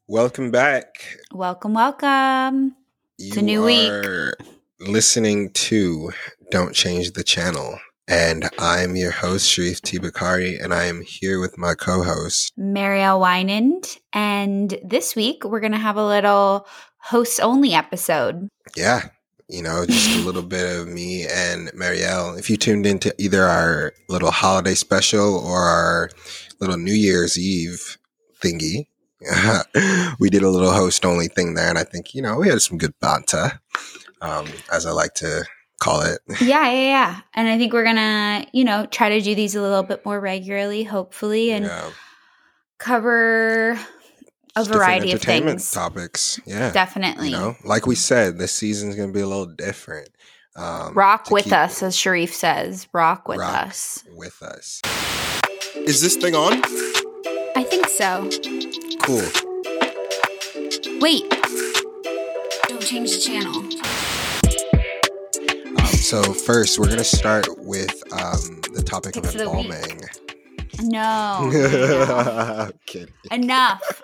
Welcome back. Welcome, welcome. It's a new week. You are listening to Don't Change the Channel. And I'm your host, Sharif T. Bakari, and I am here with my co-host, Marielle Wynand. And this week, we're going to have a little host-only episode. Yeah, just a little bit of me and Marielle. If you tuned into either our little holiday special or our little New Year's Eve thingy, we did a little host-only thing there, and I think, we had some good banter, as I like to call it. Yeah. And I think we're going to, try to do these a little bit more regularly, hopefully, and cover a variety of things. Topics. Yeah. Definitely. Like we said, this season's going to be a little different. Rock with us, as Sharif says. Rock with us. With us. Is this thing on? I think so. Cool. Wait. Don't change the channel. So first, we're going to start with the topic of embalming. No. I'm kidding. Enough.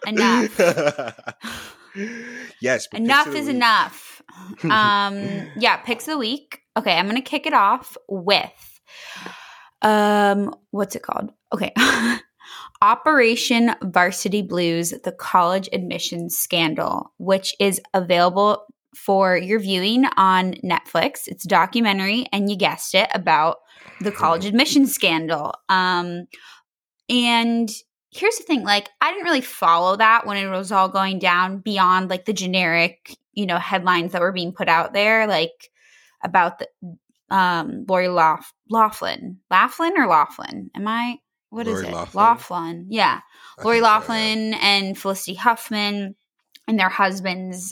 Yes. Enough is enough. Picks of the week. Okay, I'm going to kick it off with, what's it called? Okay. Operation Varsity Blues, the college admissions scandal, which is available for your viewing on Netflix. It's a documentary, and you guessed it, about the college admissions scandal. And here's the thing, I didn't really follow that when it was all going down beyond the generic, headlines that were being put out there, about the Lori Loughlin. What is it? Loughlin. Yeah. Lori Loughlin and Felicity Huffman and their husbands,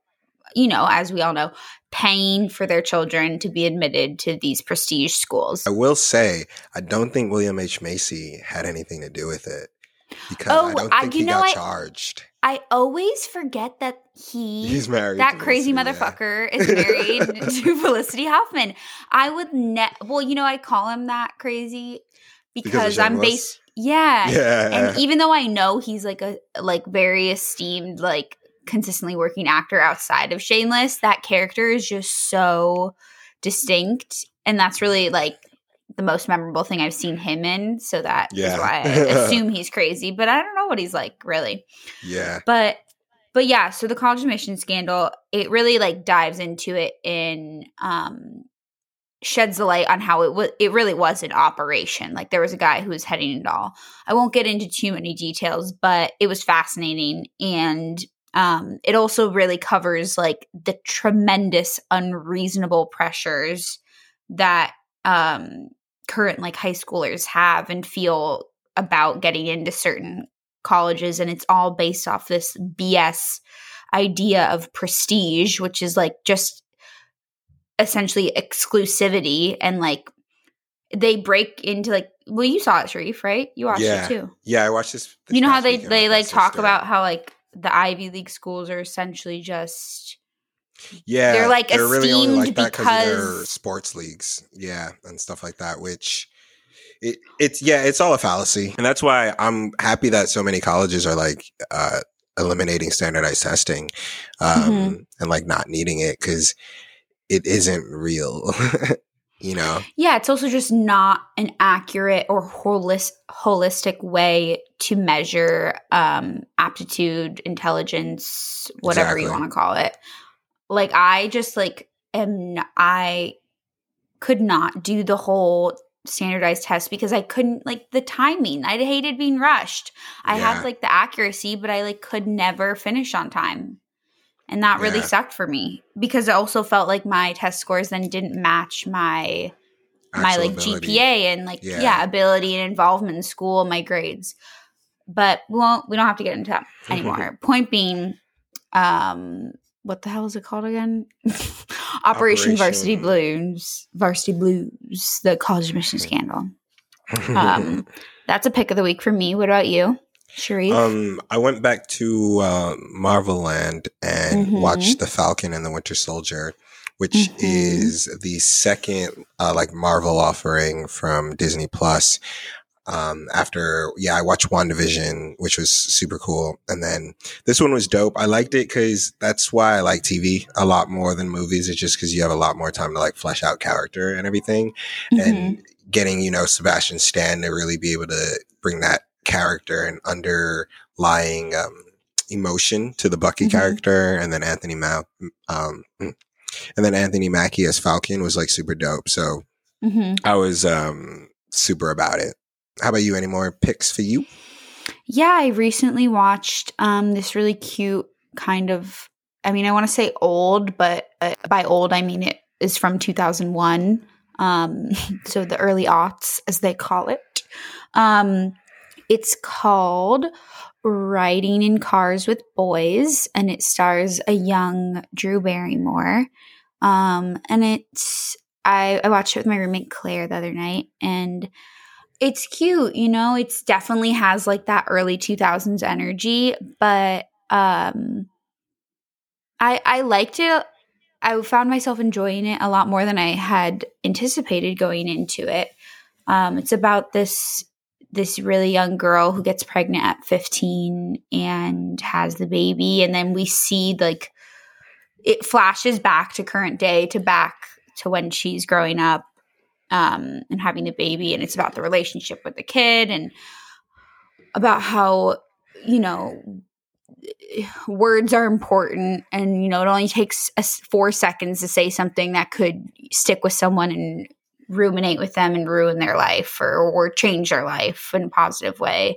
as we all know, paying for their children to be admitted to these prestige schools. I will say, I don't think William H. Macy had anything to do with it, because I don't think he got charged. I always forget that he's married. That crazy motherfucker is married to Felicity Huffman. I would I call him that crazy because I'm based. Yeah. And even though I know he's a very esteemed, consistently working actor outside of Shameless, that character is just so distinct, and that's really the most memorable thing I've seen him in, so that is why I assume he's crazy, but I don't know what he's really. Yeah. But yeah, so the college admission scandal, it really dives into it and sheds the light on how it really was an operation. There was a guy who was heading it all. I won't get into too many details, but it was fascinating, and it also really covers the tremendous unreasonable pressures that current high schoolers have and feel about getting into certain colleges, and it's all based off this BS idea of prestige, which is just essentially exclusivity, and they break into you saw it, Sharif, right? You watched it too. Yeah, I watched this. You know how they talk about how the Ivy League schools are essentially just they're esteemed really only like that because of their sports leagues, and stuff like that, which it's all a fallacy, and that's why I'm happy that so many colleges are eliminating standardized testing and not needing it, because it isn't real. Yeah, it's also just not an accurate or holistic way to measure aptitude, intelligence, whatever you want to call it. I just I could not do the whole standardized test because I couldn't the timing. I hated being rushed. I had the accuracy, but I could never finish on time. And that really sucked for me, because it also felt like my test scores then didn't match my GPA and ability and involvement in school, my grades. But we don't have to get into that anymore. Point being, what the hell is it called again? Operation Varsity Blues, the college admission scandal. That's a pick of the week for me. What about you, Sharif? I went back to Marvel Land and watched The Falcon and the Winter Soldier, which is the second Marvel offering from Disney Plus. I watched WandaVision, which was super cool. And then this one was dope. I liked it because that's why I like TV a lot more than movies. It's just because you have a lot more time to like flesh out character and everything. And getting, Sebastian Stan to really be able to bring that character and underlying emotion to the Bucky character, and then Anthony Mackie as Falcon was like super dope. So I was super about it. How about you? Any more picks for you? Yeah, I recently watched this really cute kind of, I want to say old, but by old I mean it is from 2001. So the early aughts, as they call it. It's called Riding in Cars with Boys, and it stars a young Drew Barrymore. And it's I watched it with my roommate Claire the other night, and it's cute, it definitely has like that early 2000s energy, but I liked it. I found myself enjoying it a lot more than I had anticipated going into it. It's about this really young girl who gets pregnant at 15 and has the baby, and then we see like it flashes back to current day back to when she's growing up and having the baby, and it's about the relationship with the kid and about how words are important, and it only takes 4 seconds to say something that could stick with someone and ruminate with them and ruin their life or change their life in a positive way.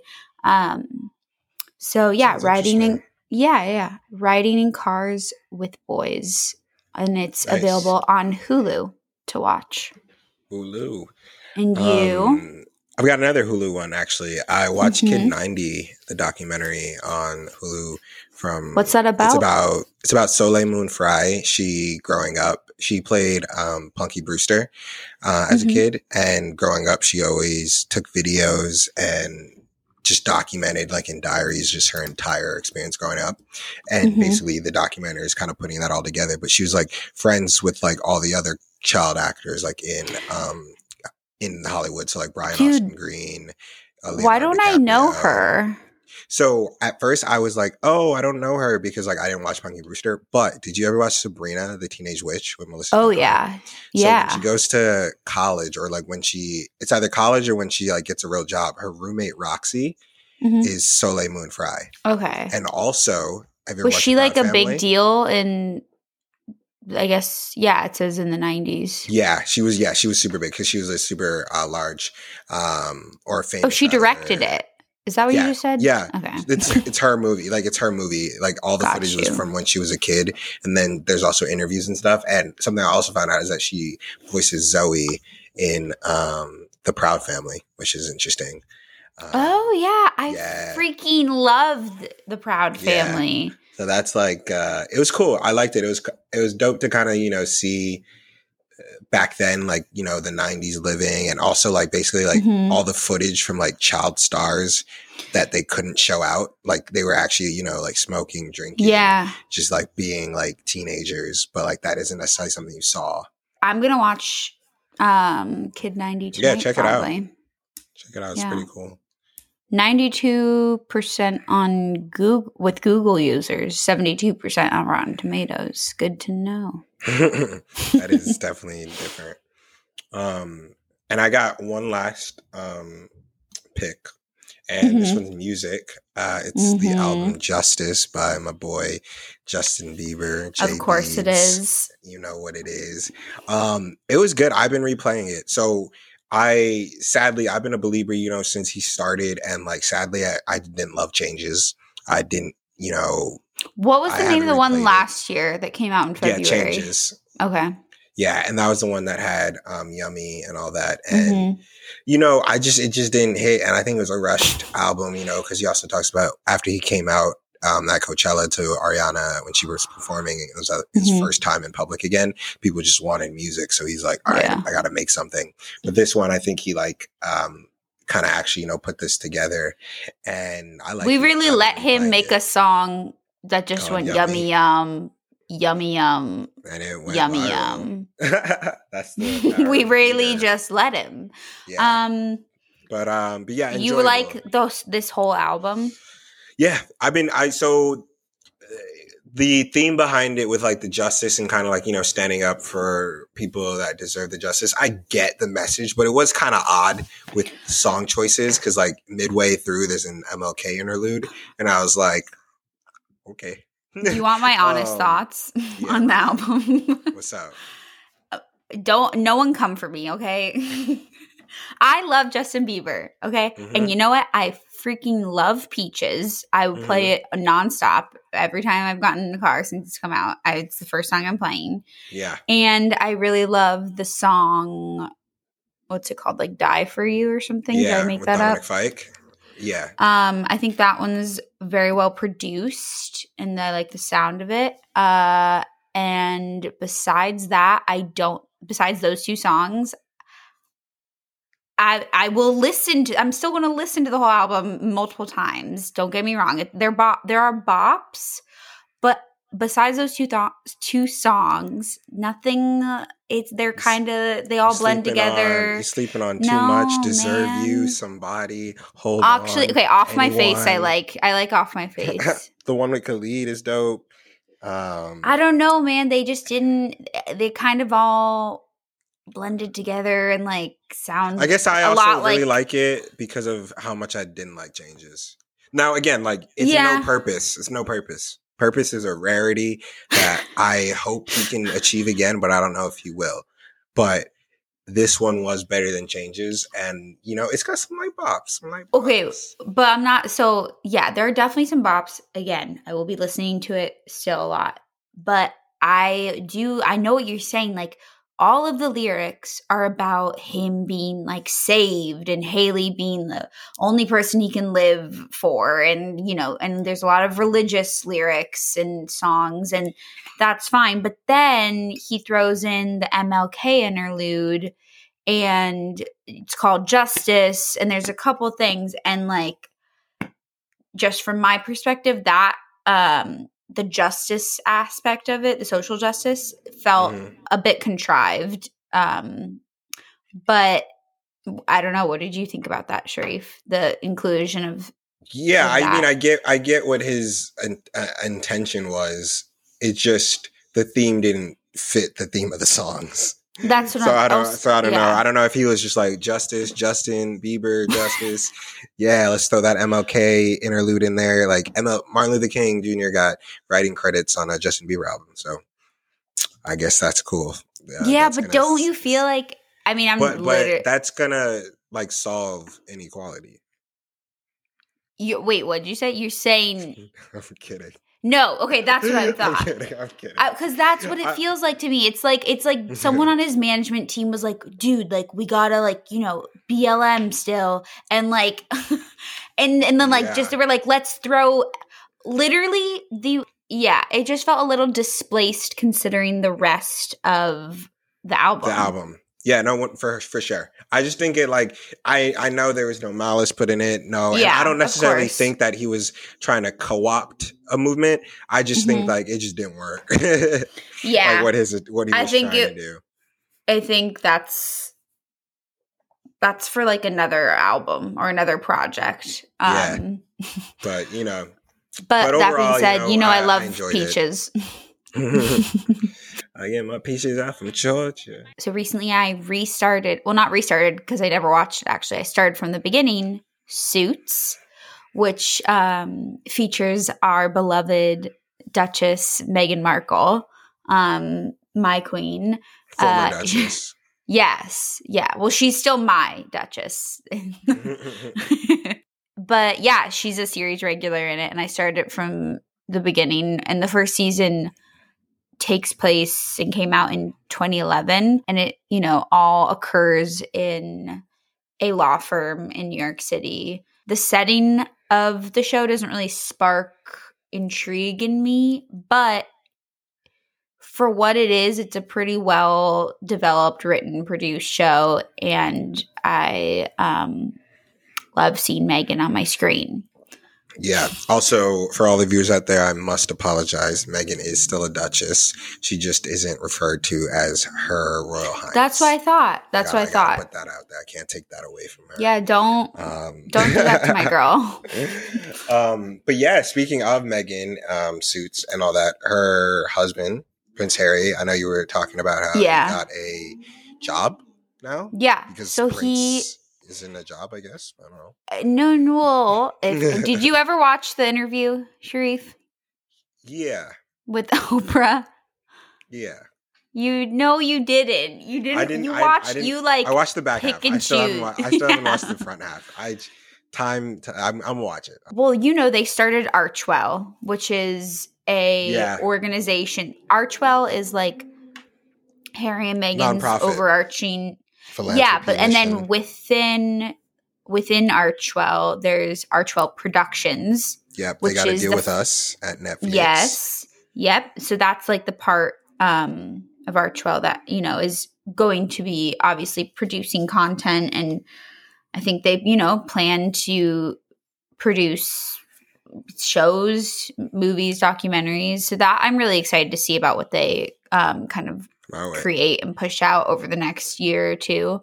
So yeah, riding in Cars with Boys, and it's available on Hulu to watch. Hulu. And you? I've got another Hulu one, actually. I watched Kid 90, the documentary on Hulu. What's that about? It's about Soleil Moon Frye. She, growing up, she played Punky Brewster as a kid. And growing up, she always took videos and just documented, like in diaries, just her entire experience growing up. And basically the documentary is kind of putting that all together. But she was like friends with like all the other child actors, like in Hollywood. So like Brian Austin Green. Why don't I know her? So at first I was like, oh, I don't know her because like I didn't watch Punky Brewster. But did you ever watch Sabrina, the Teenage Witch with Melissa? Oh, yeah. Yeah. So when she goes to college, or like it's either college or when she like gets a real job, her roommate Roxy is Soleil Moon Frye. Okay. And also, was she like a big deal in, I guess, it says in the 90s. Yeah, she was super big because she was a super large or famous. Oh, she directed it. Is that what you just said? Yeah. Okay. It's her movie. Like, it's her movie. Like, all the footage was from when she was a kid. And then there's also interviews and stuff. And something I also found out is that she voices Zoe in The Proud Family, which is interesting. I freaking loved The Proud Family. Yeah. So that's like, it was cool. I liked it. It was dope to kind of, see back then, like, the 90s living, and also like basically like all the footage from like child stars that they couldn't show out. Like they were actually, like smoking, drinking, just like being like teenagers, but like that isn't necessarily something you saw. I'm going to watch Kid 90 tonight. Yeah, check it out. Check it out. It's pretty cool. 92% on Google with Google users, 72% on Rotten Tomatoes. Good to know. That is definitely different. And I got one last pick, and this one's music. It's the album Justice by my boy Justin Bieber. Of course it is. You know what it is. It was good. I've been replaying it. So I've been a believer, since he started, and like, sadly, I didn't love Changes. I didn't, What was the name of the one last year that came out in February? Yeah, Changes. Okay. Yeah, and that was the one that had Yummy and all that. And, it just didn't hit. And I think it was a rushed album, because he also talks about after he came out at Coachella to Ariana when she was performing, it was his first time in public again. People just wanted music. So he's like, all right, I got to make something. But this one, I think he like kind of actually, put this together. And I like we really let him make a song that just went yummy yum. Yummy yum. And it went yummy viral. Yum. That's the we really just let him. Yeah. But yeah, enjoyable. You like this whole album? Yeah, so the theme behind it with like the justice and kind of like, you know, standing up for people that deserve the justice. I get the message, but it was kind of odd with song choices because like midway through there's an MLK interlude and I was like, okay. Do you want my honest thoughts on the album? What's up? No one come for me, okay? I love Justin Bieber, okay? And you know what? I freaking love Peaches. I would play it nonstop every time I've gotten in the car since it's come out. It's the first song I'm playing. Yeah. And I really love the song, what's it called? Like Die For You or something? Yeah, did I make that Dominic up? Fike. Yeah. I think that one's very well produced and I like the sound of it. And besides that, besides those two songs, I will listen to. I'm still going to listen to the whole album multiple times. Don't get me wrong. There are bops, but besides those two songs, nothing. They're kind of they all blend together. You're sleeping on Too Much, Deserve You, Somebody, Hold Actually, On. okay, Off Anyone. My Face. I like Off My Face. The one with Khalid is dope. I don't know, man. They just didn't. They kind of all blended together and like sound. I guess I also really like it because of how much I didn't like Changes. Now again, like it's no purpose. It's no purpose. Purpose is a rarity that I hope he can achieve again, but I don't know if he will. But this one was better than Changes, and you know it's got some light bops. Okay, but I'm not. So yeah, there are definitely some bops. Again, I will be listening to it still a lot, but I know what you're saying. Like all of the lyrics are about him being like saved and Haley being the only person he can live for. And, you know, and there's a lot of religious lyrics and songs and that's fine. But then he throws in the MLK interlude and it's called Justice. And there's a couple things. And like, just from my perspective, that, the justice aspect of it, the social justice, felt a bit contrived. But I don't know. What did you think about that, Sharif? The inclusion of I mean, I get what his intention was. It just the theme didn't fit the theme of the songs. That's what I don't know. I don't know if he was just like Justice, Justin Bieber, Justice. Yeah, let's throw that MLK interlude in there. Like Martin Luther King Jr. got writing credits on a Justin Bieber album, so I guess that's cool. But don't you feel like? I mean, but that's gonna like solve inequality. Wait, what did you say? You're saying? I'm kidding. No, okay, that's what I thought. I'm kidding. Because that's what it feels like to me. It's like someone on his management team was like, dude, like we gotta like, you know, BLM still. And like, and then like just they were like, let's throw literally it just felt a little displaced considering the rest of the album. Yeah, no, for sure. I just think it like I know there was no malice put in it. No, and I don't necessarily think that he was trying to co-opt a movement. I just think like it just didn't work. Like what he was trying to do. I think that's for like another album or another project. But you know. But that overall, being said, you know I love Peaches. I get my Peaches out from Georgia. So recently I not restarted because I never watched it actually. I started from the beginning, Suits, which features our beloved Duchess Meghan Markle, my queen. Former Duchess. Yes. Yeah. Well, she's still my Duchess. But yeah, she's a series regular in it. And I started it from the beginning. And the first season takes place and came out in 2011. And it, you know, all occurs in a law firm in New York City. The setting of the show doesn't really spark intrigue in me, but for what it is, it's a pretty well developed, written, produced show. And I love seeing Meghan on my screen. Yeah. Also, for all the viewers out there, I must apologize. Meghan is still a duchess. She just isn't referred to as Her Royal Highness. That's what I thought. That's what I thought. I gotta put that out there. I can't take that away from her. Yeah, don't do that to my girl. But yeah, speaking of Meghan, suits and all that, her husband, Prince Harry, I know you were talking about how he got a job now. Yeah. Because so Prince he is in a job, I guess. I don't know. No. Did you ever watch the interview, Sharif? Yeah. With Oprah? Yeah. You didn't. You didn't. I watched the back half. I still haven't watched the front half. I'm gonna watch it. Well, they started Archewell, which is a organization. Archewell is like Harry and Meghan's non-profit overarching. Yeah, but and then within Archewell, there's Archewell Productions. Yep, they got to deal with us at Netflix. Yes. Yep. So that's like the part of Archewell that is going to be obviously producing content, and I think they plan to produce shows, movies, documentaries. So that I'm really excited to see about what they kind of create and push out over the next year or two.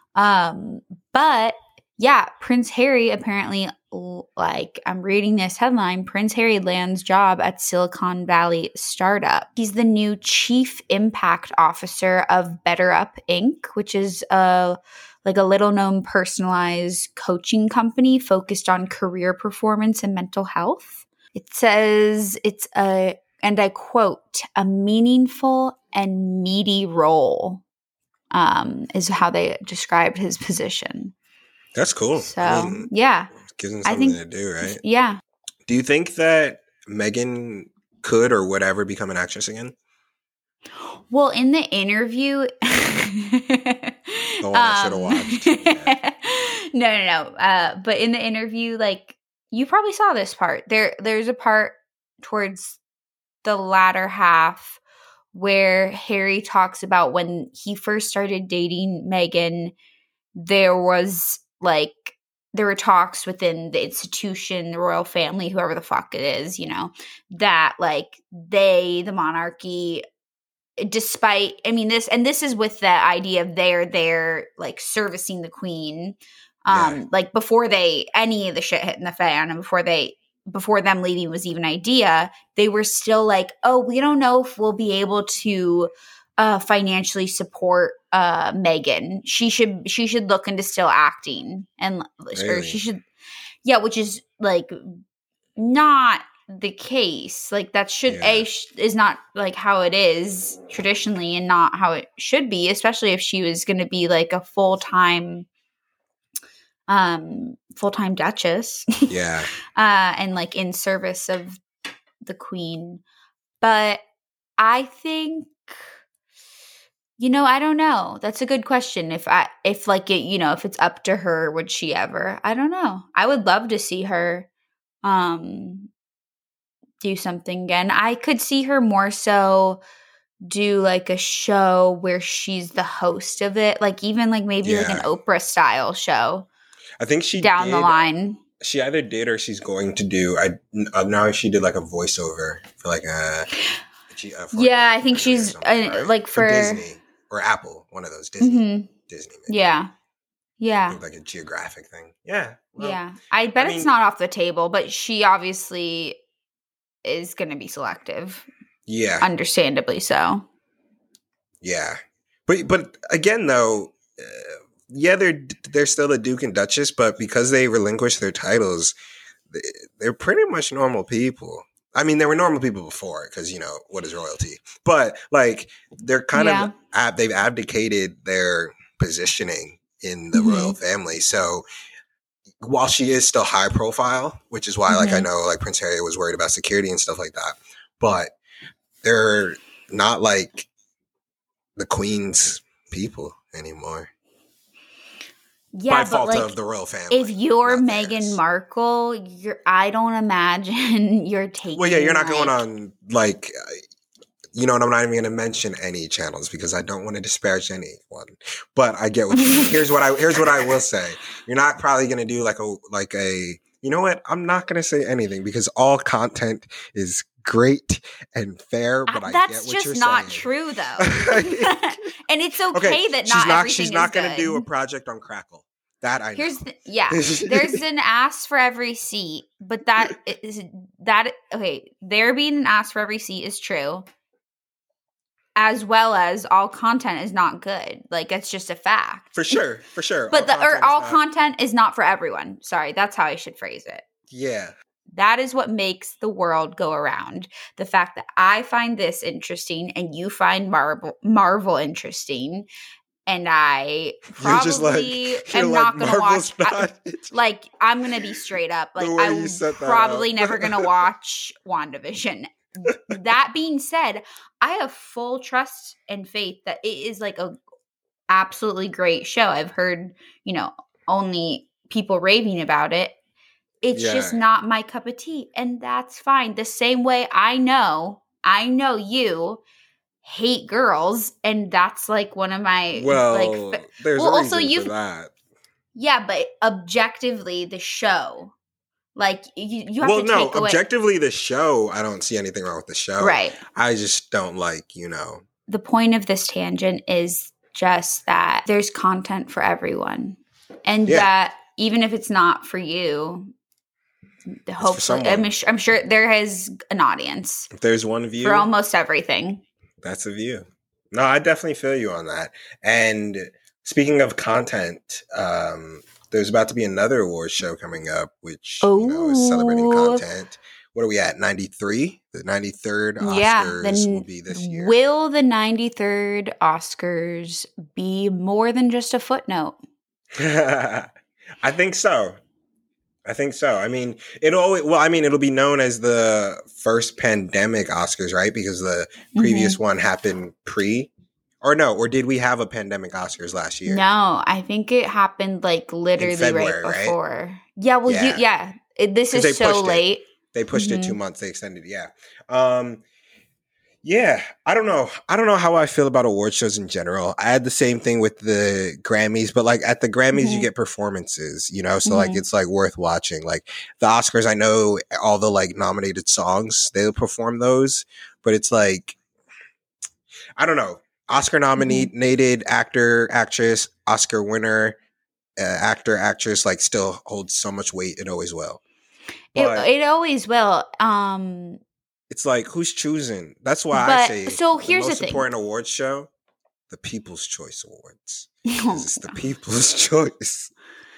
But yeah, Prince Harry apparently, like I'm reading this headline, Prince Harry lands job at Silicon Valley startup. He's the new chief impact officer of BetterUp Inc., which is a little known personalized coaching company focused on career performance and mental health. It says it's and I quote, a meaningful and meaty role, is how they described his position. That's cool. So, yeah. Gives him something to do, right? Yeah. Do you think that Meghan could or would ever become an actress again? Well, in the interview... The one I should have watched. Yeah. No. But in the interview, like, you probably saw this part. There's a part towards the latter half where Harry talks about when he first started dating Meghan, there were talks within the institution, the royal family, whoever the fuck it is, that like the monarchy, despite, this is with the idea of they're like servicing the queen, like before any of the shit hit in the fan, and before them leaving was even an idea, they were still like, oh, we don't know if we'll be able to financially support Meghan. She should look into still acting, and or she should, which is like not the case. Like that is not like how it is traditionally, and not how it should be, especially if she was going to be like a full-time duchess. Yeah. And like in service of the queen. But I think, I don't know. That's a good question. If it's up to her, would she ever? I don't know. I would love to see her do something again. I could see her more so do like a show where she's the host of it, like even like maybe like an Oprah style show. I think she down the line. She either did or she's going to do. Now she did like a voiceover for like a. I think she's like for Disney or Apple, one of those Disney. Mm-hmm. Disney. Maybe. Yeah. Like a geographic thing. Yeah. Well, yeah. I bet it's not off the table, but she obviously is going to be selective. Yeah. Understandably so. Yeah. But again, though, they're still the Duke and Duchess, but because they relinquished their titles, they're pretty much normal people. I mean, they were normal people before because, what is royalty? But, like, they're kind of – they've abdicated their positioning in the royal family. So while she is still high profile, which is why, like, I know, like, Prince Harry was worried about security and stuff like that, but they're not, like, the Queen's people anymore. Yeah, by fault of the royal family. If you're Meghan Markle, I don't imagine you're taking. Well, yeah, you're not going on like, and I'm not even going to mention any channels because I don't want to disparage anyone. But I get what you mean. Here's what I will say: you're not probably going to do like a You know what? I'm not going to say anything because all content is great and fair, but I get what you're saying. That's just not true, though. And it's okay that she's not going to do a project on Crackle. That I know. There's an ass for every seat, but there being an ass for every seat is true. As well as all content is not good. Like, it's just a fact. For sure. But all content is not for everyone. Sorry, that's how I should phrase it. Yeah. That is what makes the world go around. The fact that I find this interesting and you find Marvel interesting, and I probably am not going to watch. I'm going to be straight up. Like, I'm probably never going to watch WandaVision. That being said, I have full trust and faith that it is like a absolutely great show. I've heard, only people raving about it. It's just not my cup of tea, and that's fine. The same way I know you hate girls, and that's like one of my there's a reason for that. Yeah, but objectively, the show. Like, you have to take away. Objectively, the show, I don't see anything wrong with the show. Right. I just don't like, The point of this tangent is just that there's content for everyone. And that even if it's not for you, hopefully, I'm sure there is an audience. If there's one view. For almost everything. That's a view. No, I definitely feel you on that. And speaking of content, there's about to be another awards show coming up, which is celebrating content. What are we at? 93? The 93rd Oscars will be this year. Will the 93rd Oscars be more than just a footnote? I think so. I mean, it'll be known as the first pandemic Oscars, right? Because the previous one happened or did we have a pandemic Oscars last year? No, I think it happened like literally February, right before. Right? Yeah, well, this is so late. They pushed it 2 months. They extended it. Yeah. I don't know. I don't know how I feel about award shows in general. I had the same thing with the Grammys, but like at the Grammys, you get performances, so like it's like worth watching. Like the Oscars, I know all the like nominated songs, they'll perform those, but it's like, I don't know. Oscar nominated actor, actress, Oscar winner, actor, actress, like still holds so much weight. It always will. It always will. It's like, who's choosing? That's why I say so here's the most the thing. important awards show, the People's Choice Awards. It's the People's Choice.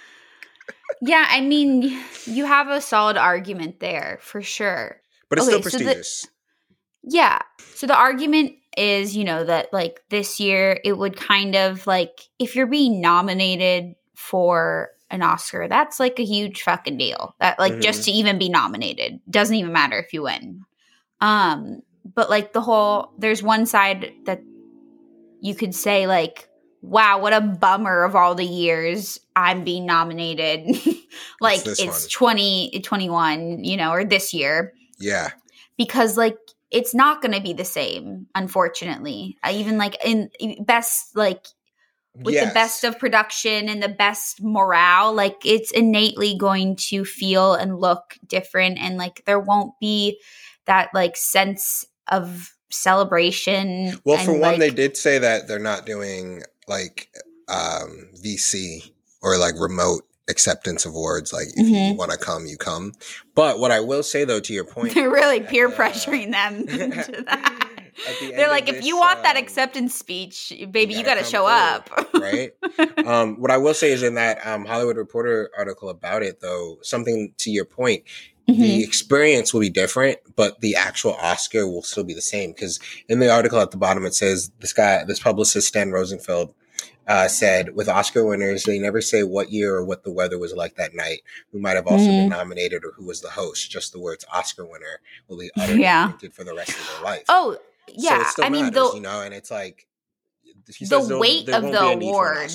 Yeah, I mean, you have a solid argument there for sure. But it's still prestigious. So the argument is, that like this year it would kind of like, if you're being nominated for an Oscar, that's like a huge fucking deal. That like just to even be nominated doesn't even matter if you win. But like there's one side that you could say like, wow, what a bummer of all the years I'm being nominated. Like it's 2021, or this year. Yeah. Because like, it's not going to be the same, unfortunately. Even like in best, like with the best of production and the best morale, like it's innately going to feel and look different. And like there won't be that like sense of celebration. Well, for one, they did say that they're not doing like VC or like remote acceptance of awards. Like if you want to come, you come. But what I will say though, to your point, they're really peer pressuring them into that. They're like, if you want that acceptance speech, baby, you got to show up. Right? What I will say is in that Hollywood Reporter article about it, though, something to your point, the experience will be different, but the actual Oscar will still be the same. Because in the article at the bottom, it says this publicist, Stan Rosenfeld, said, with Oscar winners, they never say what year or what the weather was like that night, who might have also been nominated or who was the host. Just the words Oscar winner will be uttered and printed for the rest of their life. Oh, yeah. So it still matters, and it's like, the weight of the award.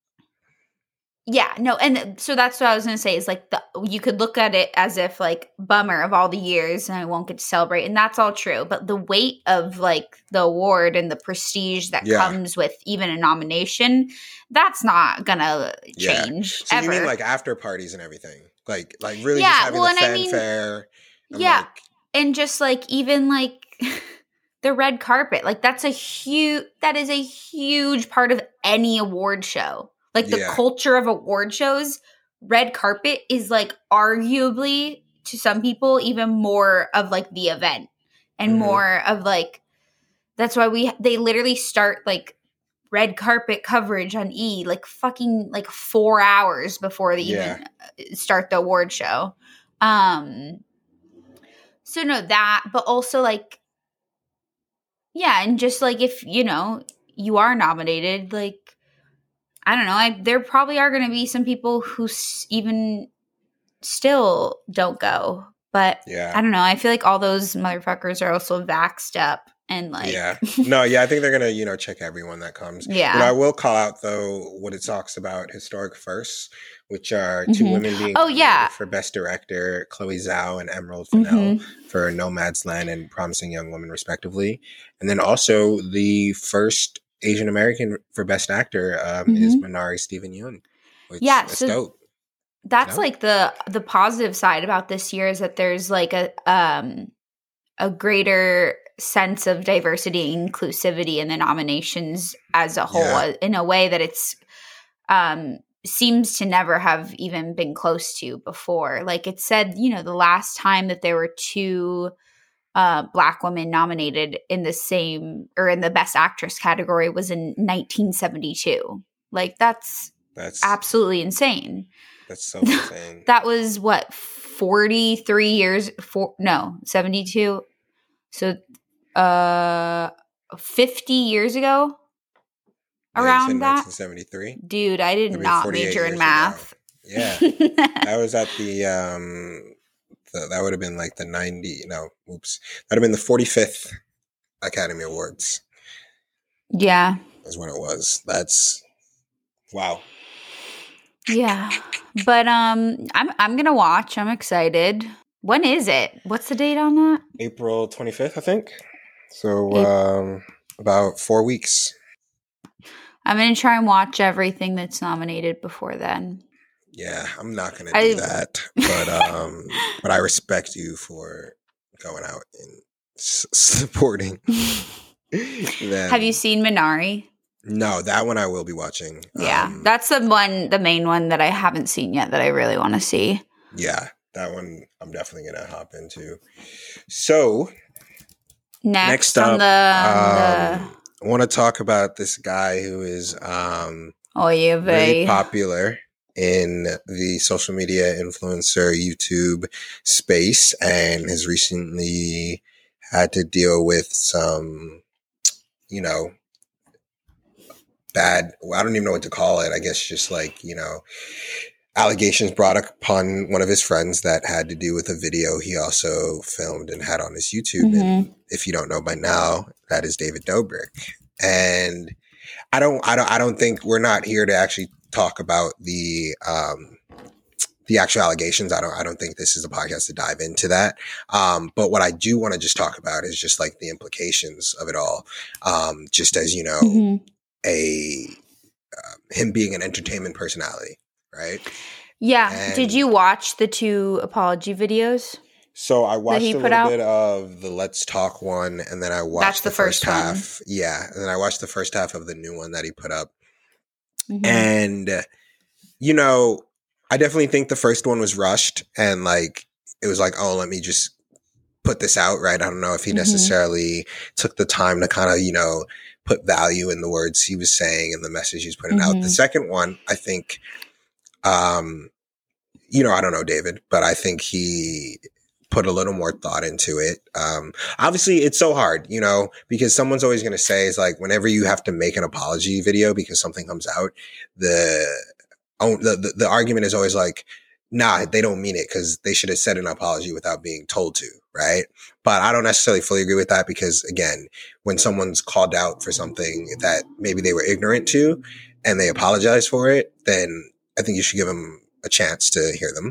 Yeah, no, and so that's what I was going to say is like you could look at it as if like bummer of all the years and I won't get to celebrate, and that's all true. But the weight of like the award and the prestige that comes with even a nomination, that's not going to change. So ever. you mean like after parties and everything? Like really just having the fanfare. And just like even like the red carpet, like that is a huge part of any award show. Like the culture of award shows, red carpet is like arguably to some people even more of like the event and more of like, that's why they literally start like red carpet coverage on E like fucking like 4 hours before they even start the award show. So no, that, but also like, yeah, and just like if, you know, you are nominated, like, I don't know, there probably are going to be some people who even still don't go. But I don't know, I feel like all those motherfuckers are also vaxxed up. And like, I think they're gonna, you know, check everyone that comes. You know, I will call out though what it talks about historic firsts, which are two women being for Best Director, Chloe Zhao and Emerald Fennell for Nomadland and Promising Young Woman, respectively, and then also the first Asian American for Best Actor is Minari Stephen Yoon. That's dope. That's like the positive side about this year is that there's like a greater sense of diversity and inclusivity in the nominations as a whole in a way that it's seems to never have even been close to before. Like it said, you know, the last time that there were two Black women nominated in the same or in the Best Actress category was in 1972. Like that's absolutely insane. That's so insane. That was what 43 years 72. So 50 years ago, around that. 1973. Dude, I did not major in math. Yeah, that was at the that would have been like the that would have been the 45th Academy Awards. Yeah, that's when it was. That's wow. Yeah, but I'm gonna watch. I'm excited. When is it? What's the date on that? April 25th, I think. So about 4 weeks. I'm going to try and watch everything that's nominated before then. Yeah, I'm not going to do that. But I respect you for going out and supporting them. Have you seen Minari? No, that one I will be watching. Yeah, that's the main one that I haven't seen yet that I really want to see. Yeah. That one I'm definitely going to hop into. So, next up, I want to talk about this guy who is really popular in the social media influencer YouTube space and has recently had to deal with some, you know, bad, I don't even know what to call it. I guess just like, you know, allegations brought upon one of his friends that had to do with a video he also filmed and had on his YouTube. And if you don't know by now, that is David Dobrik. And I don't think we're not here to actually talk about the actual allegations. I don't think this is a podcast to dive into that. But what I do want to just talk about is just like the implications of it all. Just as, you know, him being an entertainment personality. Right. Yeah. And did you watch the 2 apology videos? So I watched a little bit of the Let's Talk one, and then I watched the first half. Yeah. And then I watched the first half of the new one that he put up. And, you know, I definitely think the first one was rushed and like, it was like, oh, let me just put this out. Right. I don't know if he necessarily took the time to kind of, you know, put value in the words he was saying and the message he's putting out. The second one, I think, you know, I don't know David, but I think he put a little more thought into it. Obviously it's so hard, you know, because someone's always going to say is like, whenever you have to make an apology video because something comes out, the argument is always like, nah, they don't mean it because they should have said an apology without being told to. Right. But I don't necessarily fully agree with that because again, when someone's called out for something that maybe they were ignorant to and they apologize for it, then I think you should give them a chance to hear them.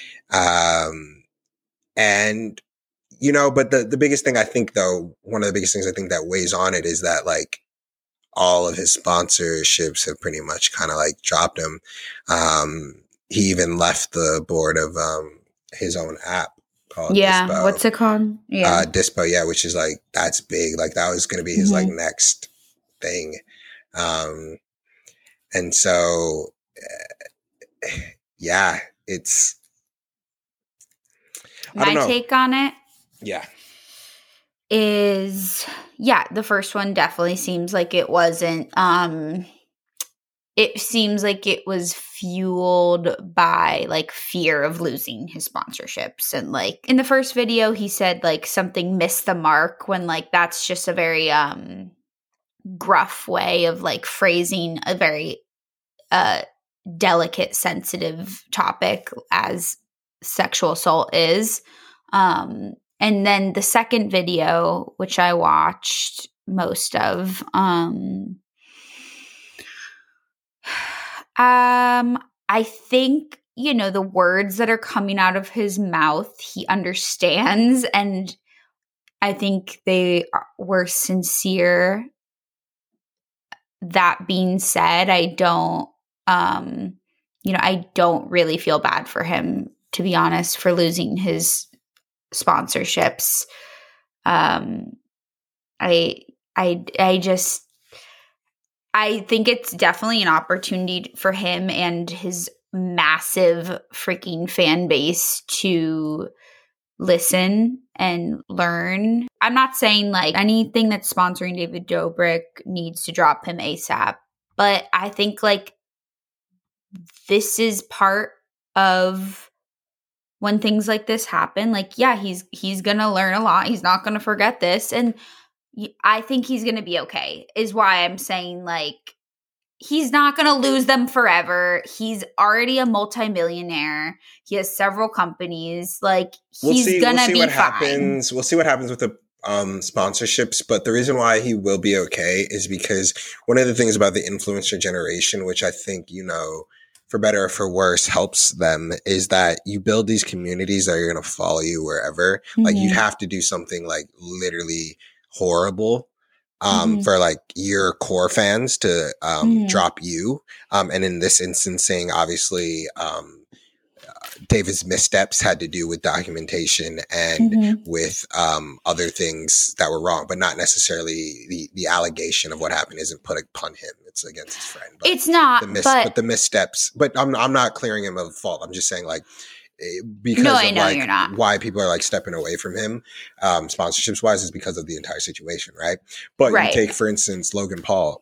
And, you know, but the biggest thing I think though, one of the biggest things I think that weighs on it is that like all of his sponsorships have pretty much kind of like dropped him. he even left the board of his own app called Dispo. What's it called? Dispo, which is like, that's big. Like that was going to be his like next thing. And so, it's my take on it. Yeah. Is the first one definitely seems like it wasn't it seems like it was fueled by like fear of losing his sponsorships. And like in the first video he said like something missed the mark, when like that's just a very gruff way of like phrasing a very delicate, sensitive topic as sexual assault is. And then the second video, which I watched most of, I think, you know, the words that are coming out of his mouth, he understands, and I think they were sincere. That being said, I don't really feel bad for him, to be honest, for losing his sponsorships. I think it's definitely an opportunity for him and his massive freaking fan base to listen and learn. I'm not saying like anything that's sponsoring David Dobrik needs to drop him ASAP, but I think like this is part of when things like this happen. Like, he's going to learn a lot. He's not going to forget this. And I think he's going to be okay, is why I'm saying like he's not going to lose them forever. He's already a multimillionaire. He has several companies. Like he's going to be fine. We'll see what happens with the sponsorships. But the reason why he will be okay is because one of the things about the influencer generation, which I think, you know, for better or for worse, helps them, is that you build these communities that are going to follow you wherever. Like you'd have to do something like literally horrible for like your core fans to drop you. And in this instancing, obviously, David's missteps had to do with documentation and with other things that were wrong, but not necessarily the allegation of what happened isn't put upon him. It's against his friend. But it's not. But the missteps. But I'm not clearing him of fault. I'm just saying like because of like you're not. Why people are like stepping away from him, sponsorships wise, is because of the entire situation, right? But you take, for instance, Logan Paul.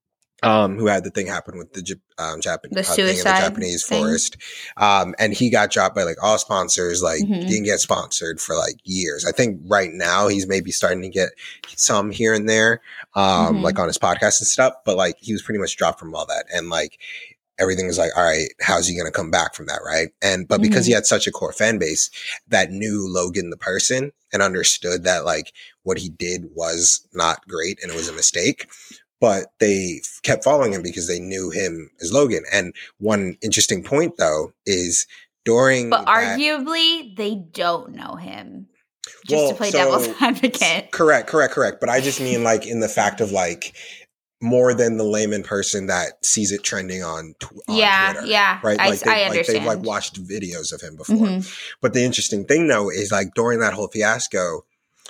Who had the thing happen with the Japanese thing in the Japanese forest. And he got dropped by like all sponsors, like didn't get sponsored for like years. I think right now he's maybe starting to get some here and there, like on his podcast and stuff, but like he was pretty much dropped from all that. And like everything was like, all right, how's he going to come back from that? Right. But because he had such a core fan base that knew Logan, the person, and understood that like what he did was not great and it was a mistake. But they kept following him because they knew him as Logan. And one interesting point, though, is during But arguably, they don't know him. Just to play devil's advocate. Correct. But I just mean like in the fact of like more than the layman person that sees it trending on Twitter. Yeah. Right? Like I understand. They've like watched videos of him before. But the interesting thing, though, is like during that whole fiasco,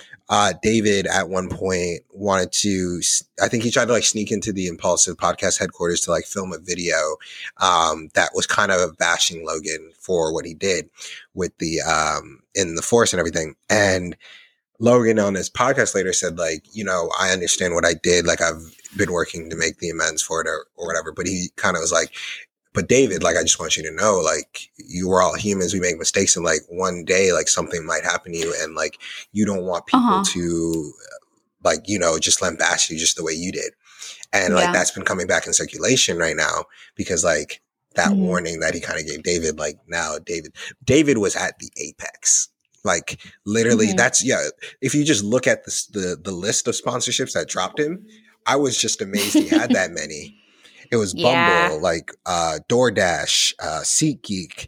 David at one point wanted to, I think he tried to like sneak into the Impulsive podcast headquarters to like film a video, that was kind of bashing Logan for what he did with the, in the force and everything. And Logan on his podcast later said like, you know, I understand what I did. Like I've been working to make the amends for it or whatever. But he kind of was like, but David, like, I just want you to know, like, you were all humans. We make mistakes. And like one day, like something might happen to you. And like, you don't want people to like, you know, just bash you just the way you did. And like, that's been coming back in circulation right now because like that warning that he kind of gave David, like now David was at the apex. Like literally that's, if you just look at the list of sponsorships that dropped him, I was just amazed he had that many. It was Bumble, like DoorDash, SeatGeek,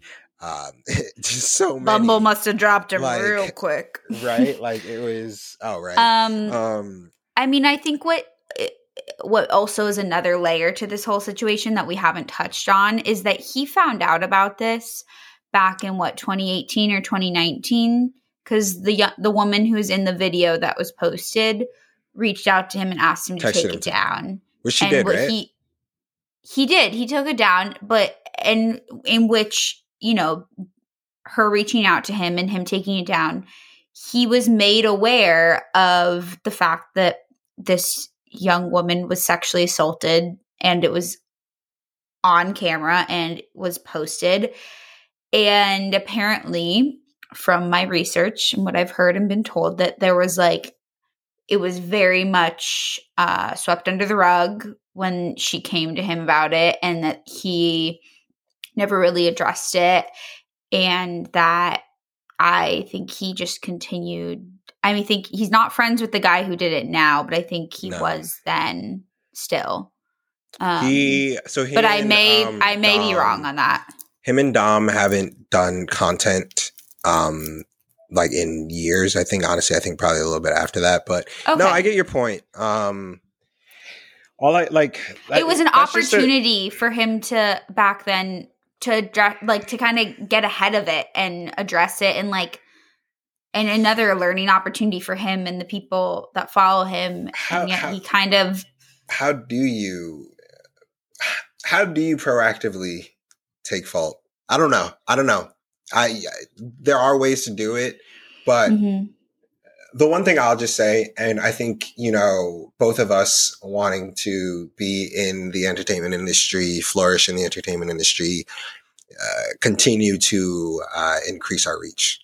just so many. Bumble must have dropped him like, real quick. Right? Like it was, oh, right. I mean, I think what also is another layer to this whole situation that we haven't touched on is that he found out about this back in 2018 or 2019, because the woman who's in the video that was posted reached out to him and asked him to take it down. Which she did, right? He did. He took it down, but in which, you know, her reaching out to him and him taking it down, he was made aware of the fact that this young woman was sexually assaulted, and it was on camera and was posted. And apparently, from my research and what I've heard and been told, that there was it was very much swept under the rug when she came to him about it, and that he never really addressed it, and that I think he just continued. I think he's not friends with the guy who did it now, but I think he was then still. But I may be wrong on that. Him and Dom haven't done content in years. I think probably a little bit after that. But no, I get your point. It was an opportunity for him to back then to address, to kind of get ahead of it and address it, and and another learning opportunity for him and the people that follow him. And yet he kind of. How do you proactively take fault? I don't know. There are ways to do it, but the one thing I'll just say, and I think, you know, both of us wanting to be in the entertainment industry, flourish in the entertainment industry, continue to increase our reach.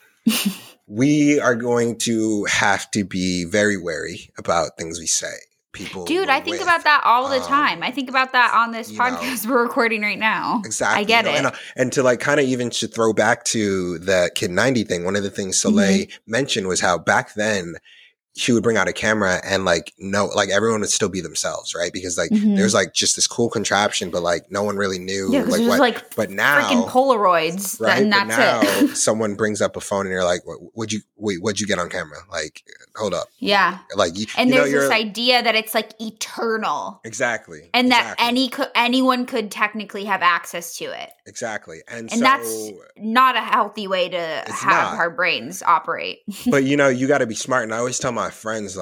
We are going to have to be very wary about things we say. Dude, I think about that all the time. I think about that on this podcast we're recording right now. Exactly. I get it. And to kind of even to throw back to the Kid 90 thing, one of the things Soleil mentioned was how back then she would bring out a camera and everyone would still be themselves, right? Because there's just this cool contraption, but no one really knew what. But now, freaking Polaroids, right? And that's now, someone brings up a phone and you're like, "What'd you get on camera?" Hold up, yeah. There's this idea that it's eternal, exactly, and that anyone could technically have access to it, exactly, and so, that's not a healthy way to have our brains operate. But you got to be smart, and I always tell my friends,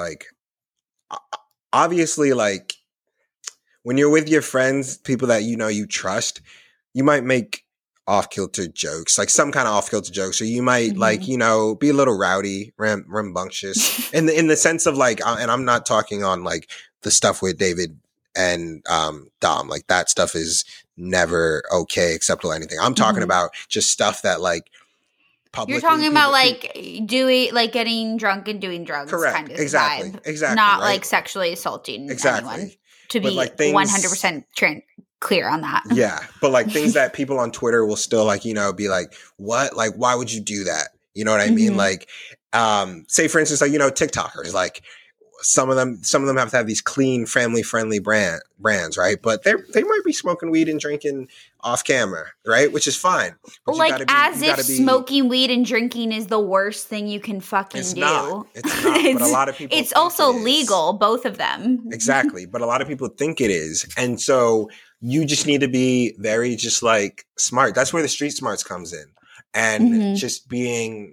obviously, when you're with your friends, people that you trust, you might make off-kilter jokes, some kind of off-kilter jokes, or you might be a little rowdy, rambunctious, in the sense of and I'm not talking on the stuff with David and Dom, that stuff is never okay, acceptable, anything. I'm talking about just stuff that you're talking about getting drunk and doing drugs, correct, kind of exactly, vibe. Exactly, not right? Sexually assaulting exactly. anyone. To be 100% clear on that. Yeah, but things that people on Twitter will still be what? Why would you do that? You know what I mean? Say for instance, TikTokers, some of them have to have these clean, family-friendly brands, right? But they might be smoking weed and drinking off camera, right? Which is fine. But smoking weed and drinking is the worst thing you can fucking do. It's not. But a lot of people it's also legal, both of them. Exactly. But a lot of people think it is. And so you just need to be very smart. That's where the street smarts comes in. And just being,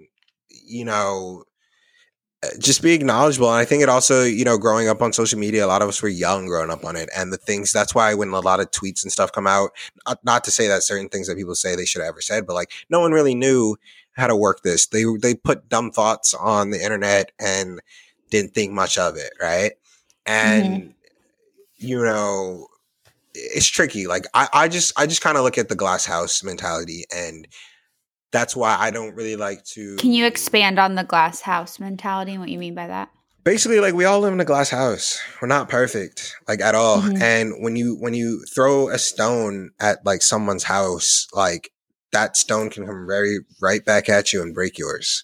just be acknowledgeable. And I think it also, growing up on social media, a lot of us were young growing up on it. And that's why when a lot of tweets and stuff come out, not to say that certain things that people say they should have ever said, but no one really knew how to work this. They put dumb thoughts on the internet and didn't think much of it. Right. And, it's tricky. I just kind of look at the glass house mentality, and that's why I don't really like to. Can you expand on the glass house mentality and what you mean by that? Basically, we all live in a glass house. We're not perfect, at all. And when you throw a stone at someone's house, that stone can come right back at you and break yours.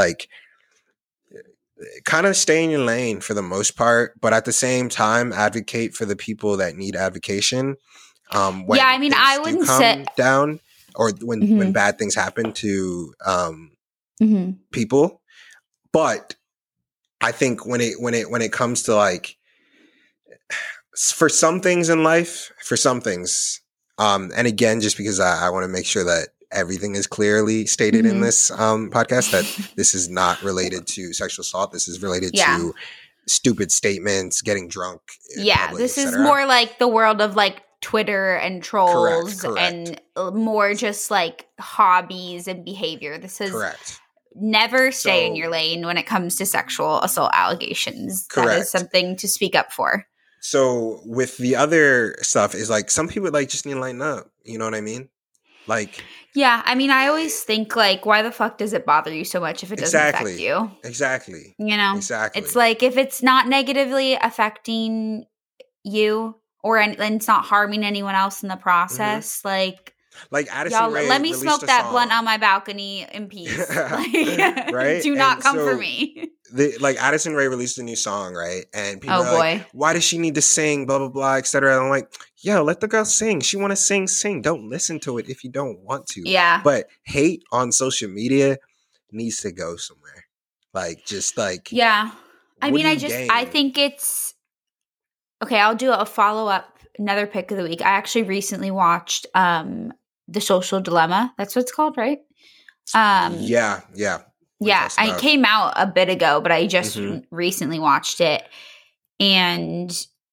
Kind of stay in your lane for the most part, but at the same time, advocate for the people that need advocation. I wouldn't say down. Or when bad things happen to people, but I think when it comes to for some things in life, and again, just because I want to make sure that everything is clearly stated in this podcast, that this is not related to sexual assault. This is related to stupid statements, getting drunk. Public, this is more like the world of like Twitter and trolls correct. And more just like hobbies and behavior. This is correct. Never stay in your lane when it comes to sexual assault allegations. Correct. That is something to speak up for. So with the other stuff is like some people like just need to lighten up. You know what I mean? Like, yeah, I mean, I always think like, why the fuck does it bother you so much if it doesn't affect you? Exactly. You know? Exactly. It's like if it's not negatively affecting you or and it's not harming anyone else in the process, like Addison Rae let me smoke that blunt on my balcony in peace. Like, right? Do not come for me. Addison Rae released a new song, right? And people are boy. Like, why does she need to sing, blah, blah, blah, etc. I'm like, yo, let the girl sing. She want to sing. Don't listen to it if you don't want to. Yeah. But hate on social media needs to go somewhere. Like, just like. Yeah. I mean, I think it's. Okay, I'll do a follow-up, another pick of the week. I actually recently watched The Social Dilemma. That's what it's called, right? Yeah. Yeah, it came out a bit ago, but I just recently watched it. And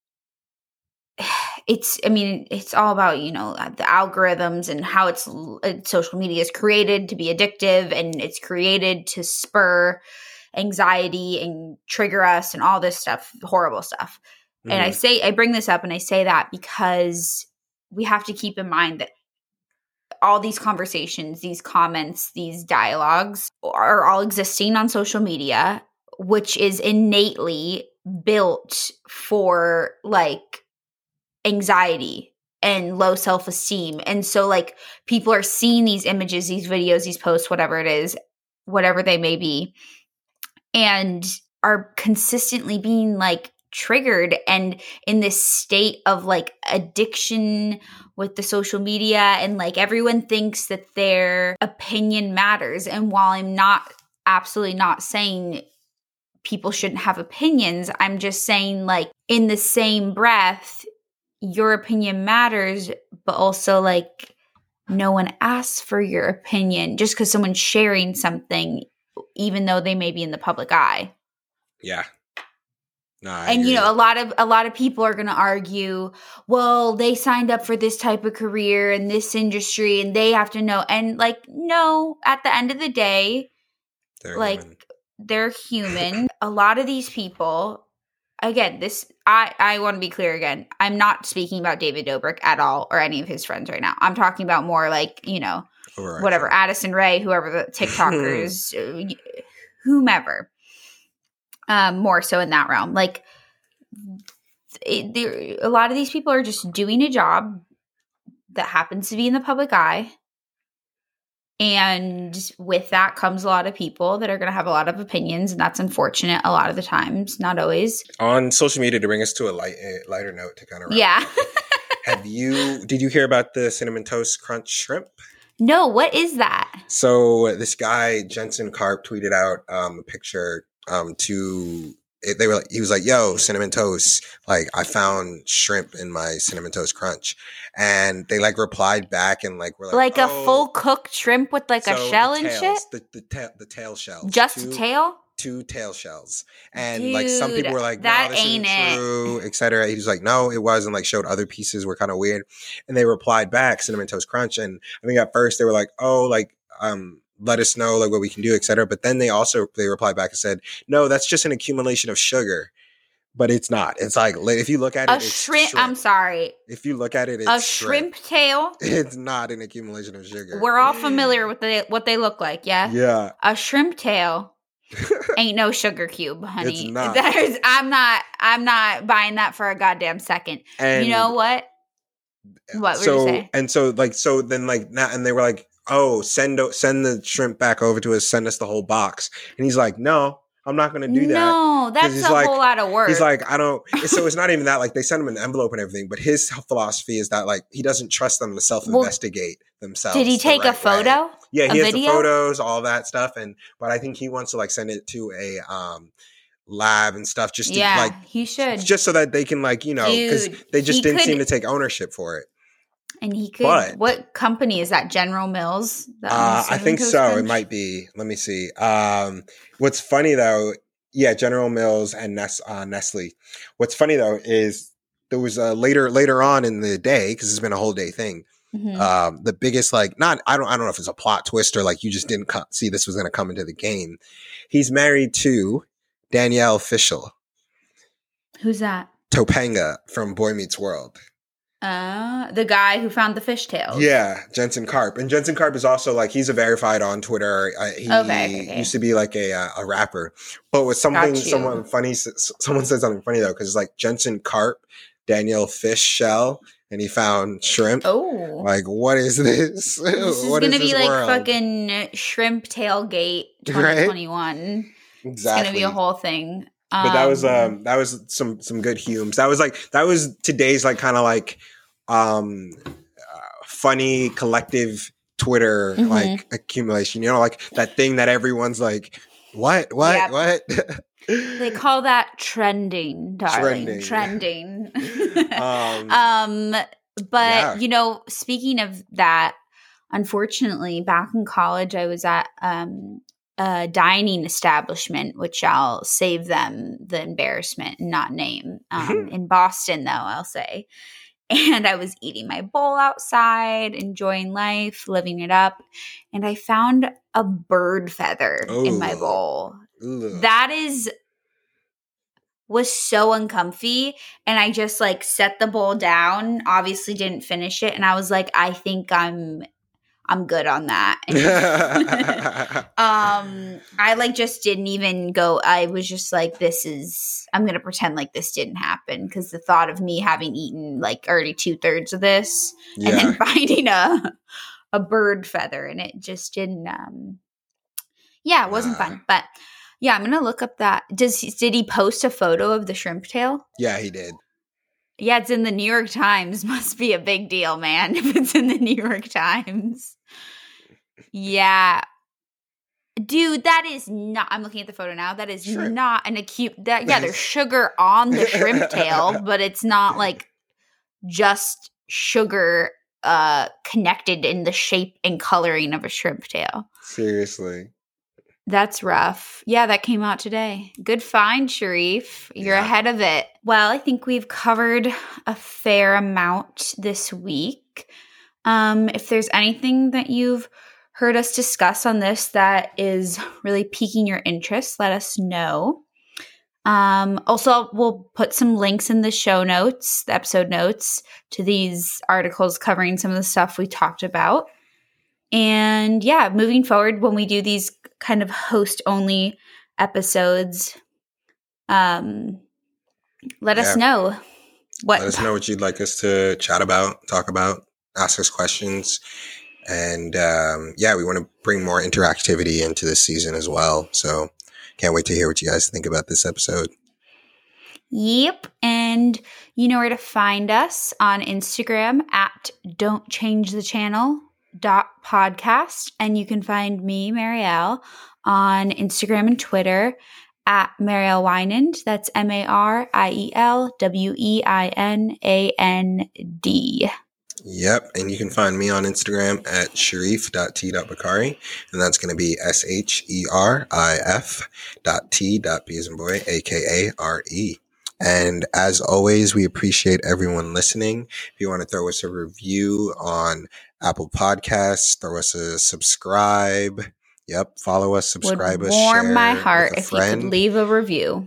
it's all about, the algorithms and how social media is created to be addictive and it's created to spur anxiety and trigger us and all this stuff, horrible stuff. And I bring this up and I say that because we have to keep in mind that all these conversations, these comments, these dialogues are all existing on social media, which is innately built for like anxiety and low self-esteem. And so like people are seeing these images, these videos, these posts, whatever it is, whatever they may be, and are consistently being like triggered and in this state of like addiction with the social media, and like everyone thinks that their opinion matters. And while I'm absolutely not saying people shouldn't have opinions, I'm just saying like in the same breath, your opinion matters, but also like no one asks for your opinion just because someone's sharing something, even though they may be in the public eye. Yeah. No, and a lot of people are going to argue, well, they signed up for this type of career in this industry and they have to know. And like, no, at the end of the day, they're human. A lot of these people, again, I want to be clear again. I'm not speaking about David Dobrik at all or any of his friends right now. I'm talking about more like, whatever, Addison Rae, whoever the TikTokers, whomever. More so in that realm. Like, a lot of these people are just doing a job that happens to be in the public eye. And with that comes a lot of people that are going to have a lot of opinions. And that's unfortunate a lot of the times, not always. On social media, to bring us to a lighter note to kind of did you hear about the Cinnamon Toast Crunch shrimp? No, what is that? So this guy, Jensen Karp, tweeted out a picture he was like, yo, Cinnamon Toast, like I found shrimp in my Cinnamon Toast Crunch. And they like replied back and like were like a full cooked shrimp with like a shell and shit? The tail shells. Just a tail? 2 tail shells. And like some people were like, no, this isn't true, etc. He was like, no, it was, and like showed other pieces were kind of weird. And they replied back, Cinnamon Toast Crunch. And I think at first they were like, oh, like let us know like what we can do, etc. But then they replied back and said, no, that's just an accumulation of sugar. But it's not. It's like, if you look at it, it's shrimp. I'm sorry. If you look at it, it's a shrimp tail. It's not an accumulation of sugar. We're all familiar with what they look like, yeah? Yeah. A shrimp tail ain't no sugar cube, honey. It's not. I'm not buying that for a goddamn second. And you know what? What were you saying? And so then now, and they were like, oh, send the shrimp back over to us, send us the whole box. And he's like, no, I'm not going to do that. No, that's a whole lot of work. He's like, I don't, so it's not even that, like they send him an envelope and everything, but his philosophy is that like, he doesn't trust them to self-investigate themselves. Did he take a photo? Yeah, he has the photos, all that stuff. But I think he wants to like send it to a, lab and stuff just to he should, just so that they can because they just didn't seem to take ownership for it. And he could. But, what company is that? General Mills? I think so. Crunch? It might be. Let me see. What's funny though, General Mills and Nestle. What's funny though is there was later on in the day, because it's been a whole day thing. Mm-hmm. The biggest I don't know if it's a plot twist or you just didn't see this was going to come into the game. He's married to Danielle Fishel. Who's that? Topanga from Boy Meets World. The guy who found the fishtails. Yeah, Jensen Karp. And Jensen Karp is also he's a verified on Twitter. He used to be a rapper. But with someone funny, someone said something funny though, because Jensen Karp, Danielle Fishel, and he found shrimp. Oh. What is this? This is going to be fucking Shrimp Tailgate 2021. Right? Exactly. It's going to be a whole thing. But that was some good humes. That was today's funny collective Twitter accumulation. That thing that everyone's what? They call that trending, darling. Trending. But speaking of that, unfortunately, back in college, I was at a dining establishment, which I'll save them the embarrassment and not name. In Boston, though, I'll say. And I was eating my bowl outside, enjoying life, living it up. And I found a bird feather in my bowl. Ooh. That was so uncomfy. And I just set the bowl down, obviously didn't finish it. And I was like, I think I'm good on that. I just didn't even go. I was just I'm going to pretend this didn't happen, because the thought of me having eaten already 2/3 of this and then finding a bird feather, and it just didn't, it wasn't fun. But yeah, I'm going to look up that. Did he post a photo of the shrimp tail? Yeah, he did. Yeah, it's in the New York Times. Must be a big deal, man, if it's in the New York Times. Yeah. Dude, that is not – I'm looking at the photo now. That is shrimp. Not an acute – there's sugar on the shrimp tail, but it's not just sugar connected in the shape and coloring of a shrimp tail. Seriously. That's rough. Yeah, that came out today. Good find, Sharif. You're ahead of it. Well, I think we've covered a fair amount this week. If there's anything that you've heard us discuss on this that is really piquing your interest, let us know. Also, we'll put some links in the show notes, the episode notes, to these articles covering some of the stuff we talked about. And moving forward, when we do these kind of host-only episodes, let us know. Let us know what you'd like us to chat about, talk about, ask us questions. And we want to bring more interactivity into this season as well. So can't wait to hear what you guys think about this episode. Yep. And you know where to find us on Instagram at Don't Change the Channel .podcast, and you can find me, Marielle, on Instagram and Twitter at Marielle Weinand. That's MarielLWeinand. Yep, and you can find me on Instagram at sharif.t.bakari, and that's going to be SHERIF.T.B as in boy, AKARE. And as always, we appreciate everyone listening. If you want to throw us a review on Apple Podcasts, throw us a subscribe. Yep, follow us, subscribe us, share. Would warm my heart if you could leave a review.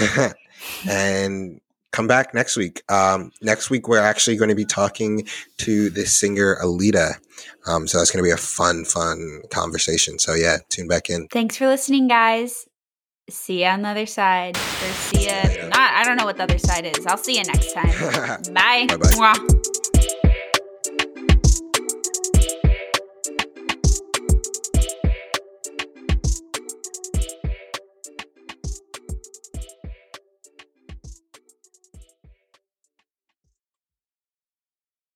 And come back next week. Next week, we're actually going to be talking to the singer Alita. So that's going to be a fun conversation. So tune back in. Thanks for listening, guys. See you on the other side. Or see ya. I don't know what the other side is. I'll see you next time. Bye. Bye-bye. Mwah.